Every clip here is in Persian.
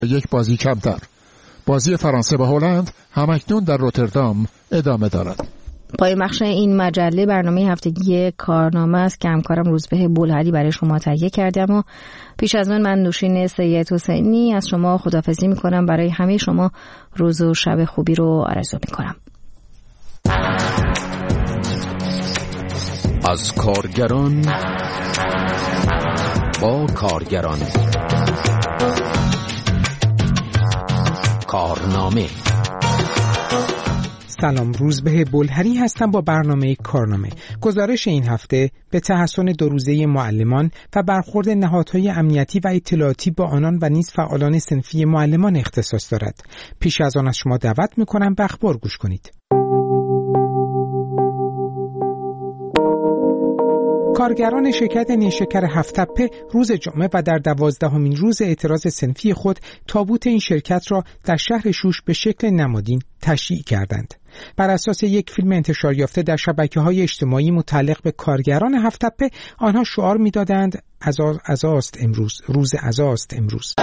یک بازی کمتر. بازی فرانسه با هلند همکنون در روتردام ادامه دارد. پای بخش این مجله برنامه هفتگی کارنامه است که همکارم روزبه بلهری برای شما تهیه کرده. اما پیش از من نوشین سید حسینی از شما خداحافظی میکنم. برای همه شما روز و شب خوبی رو آرزو میکنم. از کارگران با کارگران. کارنامه. سلام، روزبه بلهری هستم با برنامه کارنامه. گزارش این هفته به تحسن 2 روزه معلمان و برخورد نهادهای امنیتی و اطلاعاتی با آنان و نیز فعالان صنفی معلمان اختصاص دارد. پیش از آن از شما دعوت می‌کنم به اخبار گوش کنید. کارگران شرکت نیشکر هفت‌تپه روز جمعه و در 12مین روز اعتراض صنفی خود تابوت این شرکت را در شهر شوش به شکل نمادین تشییع کردند. بر اساس یک فیلم انتشار یافته در شبکه‌های اجتماعی متعلق به کارگران هفت‌تپه، آنها شعار می‌دادند عزاست امروز، روز عزاست امروز.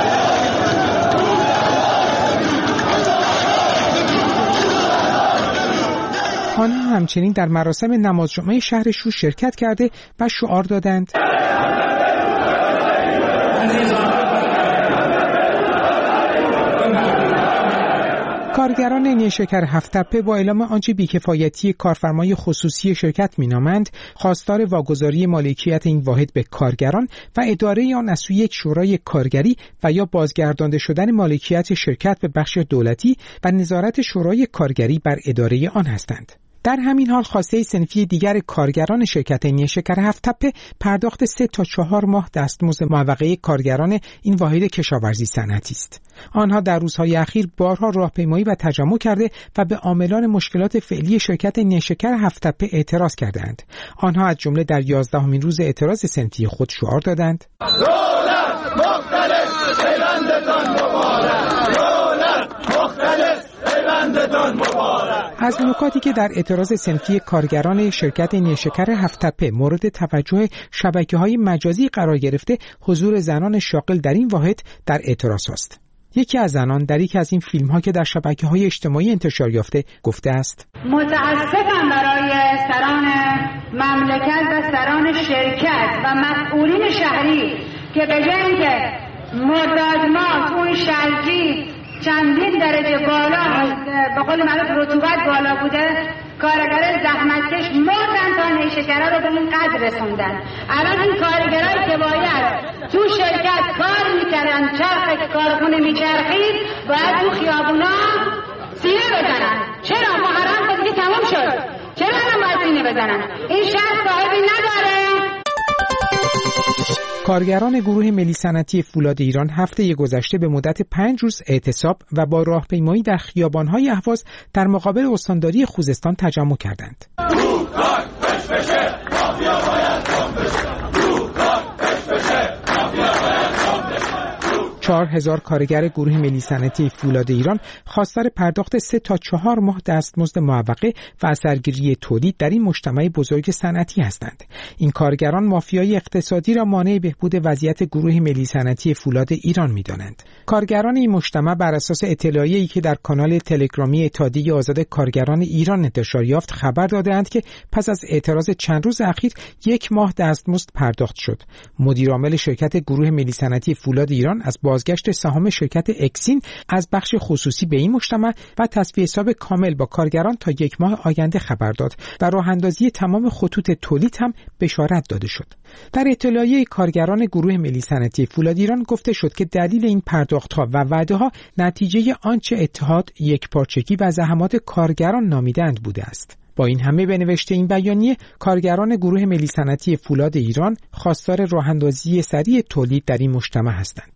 آنها همچنین در مراسم نماز جمعه شهر شوش شرکت کرده و شعار دادند کارگران نیشکر هفت‌تپه با اعلام آنچه بیکفایتی کارفرمای خصوصی شرکت مینامند، خواستار واگذاری مالکیت این واحد به کارگران و اداره آن از سوی یک شورای کارگری و یا بازگردانده شدن مالکیت شرکت به بخش دولتی و نظارت شورای کارگری بر اداره آن هستند. در همین حال خواسته صنفی دیگر کارگران شرکت نیشکر هفت‌تپه پرداخت 3 تا 4 ماه دستمزد معوقه کارگران این واحد کشاورزی صنعتی است. آنها در روزهای اخیر بارها راهپیمایی و تجمع کرده و به عاملان مشکلات فعلی شرکت نیشکر هفت‌تپه اعتراض کردند. آنها از جمله در 11مین روز اعتراض صنفی خود شعار دادند دولت مختلف پیوندتان مبارک، دولت مختلف پیوندتان مبارک. از نکاتی که در اعتراض صنفی کارگران شرکت نیشکر هفت‌تپه مورد توجه شبکه‌های مجازی قرار گرفته، حضور زنان شاغل در این واحد در اعتراض است. یکی از زنان در یکی از این فیلم‌ها که در شبکه‌های اجتماعی انتشار یافته گفته است: متاسفم برای سران مملکت و سران شرکت و مسئولین شهری که به جای اینکه مرداد ماه اون شرجی چندین درجه بالا به قول معروف رطوبت بالا بوده، کارگرای زحمتکش مردن تا نیشکرها رو به این قدر رسوندن. الان این کارگرایی که باید تو شرکت کار میکردن، چرخ کارخونه میچرخید، باید تو خیابونا سینه بزنن. چرا؟ محرم تا دیگه تمام شد، چرا الان باید سینه بزنن؟ این شهر صاحبی نداره. کارگران گروه ملی صنعتی فولاد ایران هفته گذشته به مدت 5 روز اعتصاب و با راهپیمایی در خیابان‌های اهواز در مقابل استانداری خوزستان تجمع کردند. 4000 کارگر گروه ملی صنعتی فولاد ایران خواستار پرداخت 3 تا 4 ماه دستمزد معوقه و اثرگیری تولید در این مجتمع بزرگ صنعتی هستند. این کارگران مافیای اقتصادی را مانع بهبود وضعیت گروه ملی صنعتی فولاد ایران می‌دانند. کارگران این مجتمع بر اساس اطلاعیه‌ای که در کانال تلگرامی اتحادیه آزاد کارگران ایران انتشار یافت خبر دادند که پس از اعتراض چند روز اخیر 1 ماه دستمزد پرداخت شد. مدیر عامل شرکت گروه ملی صنعتی فولاد ایران از بازگشت سهام شرکت اکسین از بخش خصوصی به این مجتمع و تصفیه حساب کامل با کارگران تا 1 ماه آینده خبر داد و راه اندازی تمام خطوط تولید هم بشارت داده شد. در اطلاعیه کارگران گروه ملی صنعتی فولاد ایران گفته شد که دلیل این پرداخت‌ها و وعده‌ها نتیجه آنچه اتحاد یکپارچگی و زحمات کارگران نامیدند بوده است. با این همه به نوشته این بیانیه، کارگران گروه ملی صنعتی فولاد ایران خواستار راه‌اندازی سریع تولید در این مجتمع هستند.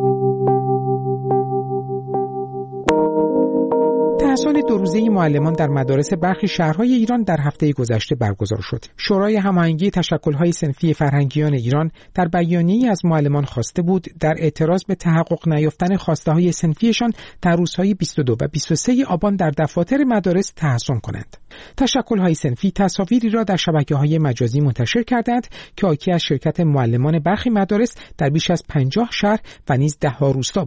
تحسن 2 روزه معلمان در مدارس برخی شهرهای ایران در هفته گذشته برگزار شد. شورای هماهنگی تشکل‌های صنفی فرهنگیان ایران در بیانیه‌ای از معلمان خواسته بود در اعتراض به تحقق نیافتن خواسته‌های صنفیشان در روزهای 22 و 23 آبان در دفاتر مدارس تحسن کنند. تشکل‌های صنفی تصاویری را در شبکه‌های مجازی منتشر کردند که حاکی از شرکت معلمان برخی مدارس در بیش از 50 شهر و نیز 10 روستا بود.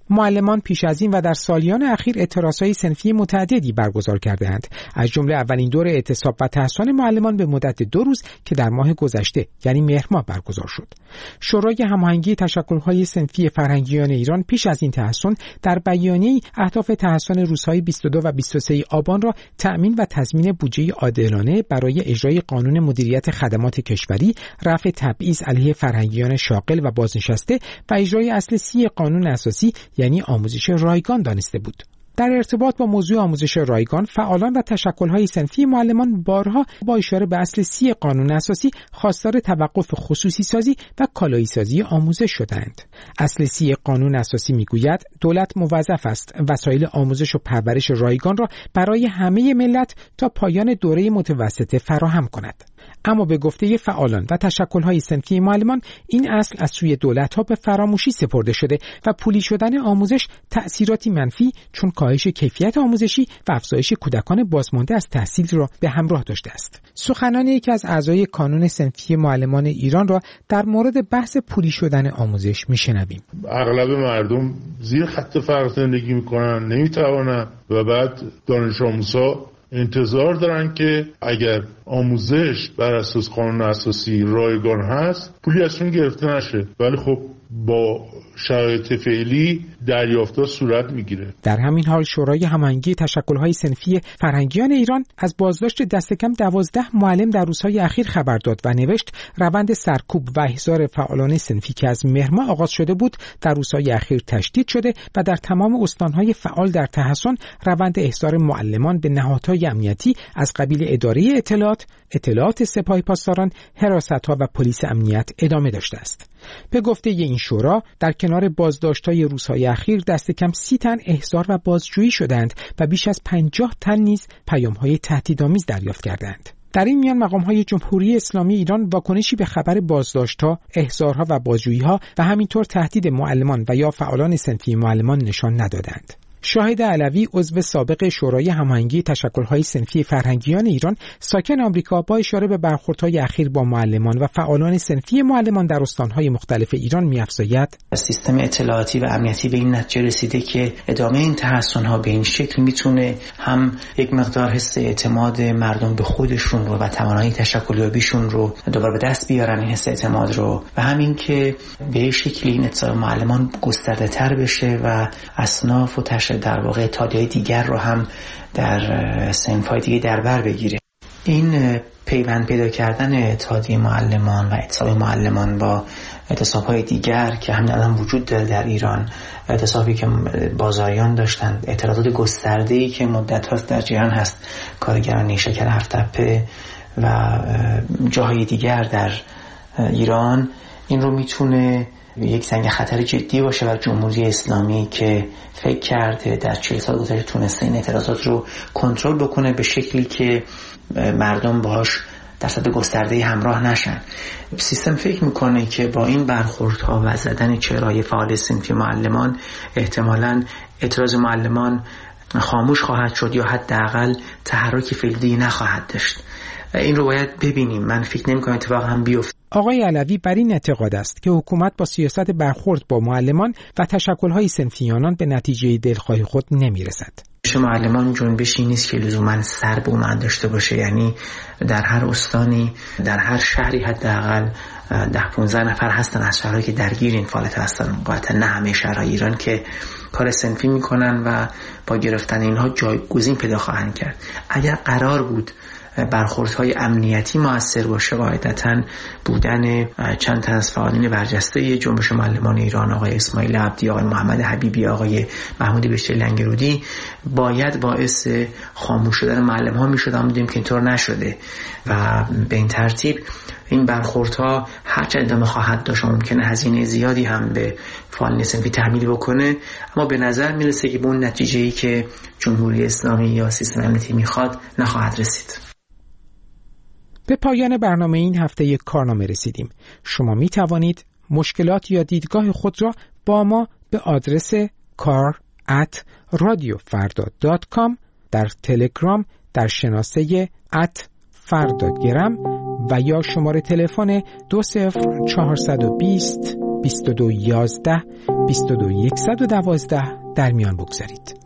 معلمان پیش از این و در سالیان اخیر اعتراضهای صنفی متعددی برگزار کرده‌اند، از جمله اولین دور اعتصاب و تحصن معلمان به مدت 2 روز که در ماه گذشته یعنی مهر ماه برگزار شد. شورای هماهنگی تشکل‌های صنفی فرهنگیان ایران پیش از این تحصن در بیانیه‌ای اهداف تحصن روزهای 22 و 23 آبان را تأمین و تضمین بودجه عادلانه برای اجرای قانون مدیریت خدمات کشوری، رفع تبعیض علیه فرهنگیان شاغل و بازنشسته و اجرای اصل 30 قانون اساسی یعنی آموزش رایگان دانسته بود. در ارتباط با موضوع آموزش رایگان، فعالان و تشکل‌های صنفی معلمان بارها با اشاره به اصل 30 قانون اساسی خواستار توقف خصوصی سازی و کالایی سازی آموزش شدند. اصل 30 قانون اساسی میگوید دولت موظف است وسایل آموزش و پرورش رایگان را برای همه ملت تا پایان دوره متوسطه فراهم کند. اما به گفته فعالان و تشکل‌های صنفی معلمان، این اصل از سوی دولت‌ها به فراموشی سپرده شده و پولی شدن آموزش تأثیراتی منفی چون کاهش کیفیت آموزشی و افزایش کودکان بازمانده از تحصیل را به همراه داشته است. سخنان یکی از اعضای کانون صنفی معلمان ایران را در مورد بحث پولی شدن آموزش میشنویم. اغلب مردم زیر خط فقر زندگی میکنن، نمیتوانن و بعد دانش آموزها انتظار دارن که اگر آموزش بر اساس قانون اساسی رایگان هست پولی ازشون گرفته نشه، ولی خب با شرایط فعلی دریافت‌ها صورت میگیره. در همین حال شورای هماهنگی تشکل‌های صنفی فرهنگیان ایران از بازداشت دست کم 12 معلم در روزهای اخیر خبر داد و نوشت روند سرکوب و احضار فعالان صنفی که از مهر ماه آغاز شده بود در روزهای اخیر تشدید شده و در تمام استان‌های فعال در تحصن روند احضار معلمان به نهادهای امنیتی از قبیل اداره اطلاعات سپاه پاسداران، حراست‌ها و پلیس امنیت ادامه داشته است. به گفته این شورا در کنار بازداشت‌های روزهای اخیر دست کم 30 تن احضار و بازجویی شدند و بیش از 50 تن نیز پیام‌های تهدیدآمیز دریافت کردند. در این میان مقام‌های جمهوری اسلامی ایران واکنشی به خبر بازداشت‌ها، احضارها و بازجویی‌ها و همینطور تهدید معلمان و یا فعالان صنفی معلمان نشان ندادند. شاهد علوی عضو سابق شورای هماهنگی تشکل‌های صنفی فرهنگیان ایران ساکن آمریکا با اشاره به برخوردهای اخیر با معلمان و فعالان صنفی معلمان در استان‌های مختلف ایران می‌افزاید سیستم اطلاعاتی و امنیتی به این نتیجه رسیده که ادامه این تحصن‌ها به این شکل میتونه هم یک مقدار حس اعتماد مردم به خودشون رو و توانایی تشکلیابیشون رو دوباره به دست بیارن، این حس اعتماد رو، و همین که به یک شکلی این اتصال معلمان گسترده‌تر بشه و اصناف و در واقع اتحادیه‌های دیگر رو هم در صنف‌های دیگه در بر بگیره. این پیوند پیدا کردن اتحادیه معلمان و اتصال معلمان با اعتصاب‌های دیگر که همین الان وجود داره در ایران، اعتصابی که بازاریان داشتند، اعتراضات گسترده‌ای که مدت هاست در جریان هست، کارگران نیشکر هفت‌تپه و جاهای دیگر در ایران، این رو میتونه یک سنگ خطر جدی باشه بر جمهوری اسلامی که فکر کرده در 40 سال گذشته تونسته این اعتراضات رو کنترل بکنه به شکلی که مردم باهاش در سطح گسترده‌ای همراه نشن. سیستم فکر میکنه که با این برخوردها و زدن چهره‌های فعال صنفی معلمان احتمالاً اعتراض معلمان خاموش خواهد شد یا حداقل تحرکی فعلی نخواهد داشت. این رو باید ببینیم. من فکر نمی‌کنم اتفاق هم بیفته. آقای علوی بر این اعتقاد است که حکومت با سیاست برخورد با معلمان و تشکل‌های صنفی آنان به نتیجه دلخواه خود نمی‌رسد. معلمان جنبشی نیست که لزوماً سر به من داشته باشه، یعنی در هر استانی، در هر شهری حداقل 10-15 نفر هستن از شهرهایی که درگیر این فعالیت هستن. قاطعاً نه همه شهرهای ایران که کار صنفی میکنن و با گرفتن اینها جایگزین پیدا خواهند کرد. اگر قرار بود برخوردهای امنیتی مؤثر باشه، قاعدتاً بودن چند تن از فعالین برجسته جنبش معلمان ایران، آقای اسماعیل عبدی، آقای محمد حبیبی، آقای محمود بشری لنگرودی، باید باعث خاموش شدن معلم ها میشد، اما دیدیم که اینطور نشده و به این ترتیب این برخوردها هرچند ادامه خواهد داشت، ممکنه هزینه زیادی هم به فعالین صنفی تحمیل بکنه، اما به نظر میرسه که به اون نتیجه‌ای که جمهوری اسلامی یا سیستم امنیتی میخواد نخواهد رسید. به پایان برنامه این هفته کارنامه رسیدیم. شما می توانید مشکلات یا دیدگاه خود را با ما به آدرس kar@radiofarda.com در تلگرام در شناسه @fardagram و یا شماره تلفن 20420 2211 22112 در میان بگذارید.